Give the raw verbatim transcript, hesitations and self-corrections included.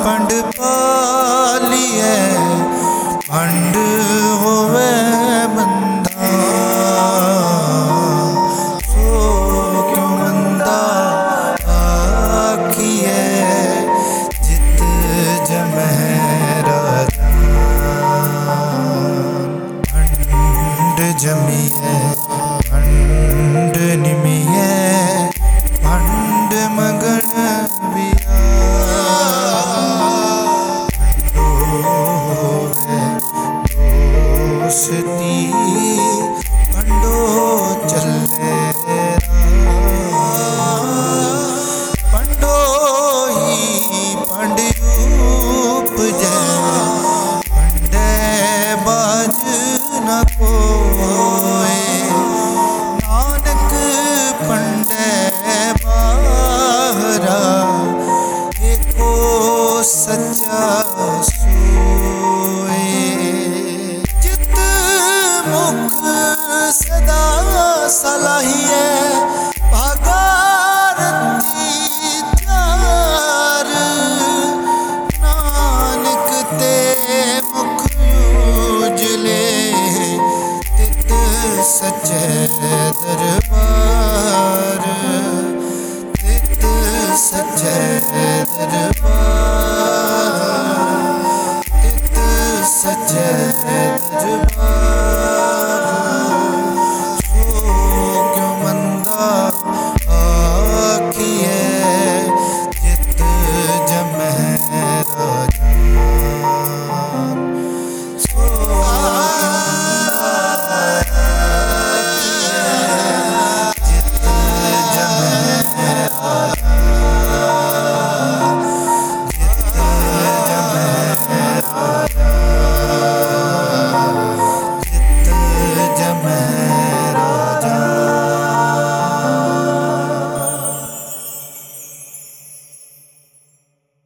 पंड पालिए पंड होवे बंदा सो क्यों मंदा आखिए जित जमह राजा पंड जमिए पंड निमिए पंड मगन बिया दोस्ती पंडो चले पंडो ही पंड उपजे पंडे बाज न कोय नानक पंडे बाहरा एको सच्चा सोए चित मुख सदा सलाहिए भागारती चार नानक ते मुख उजले तित सच्चे दरबार तित सच्चे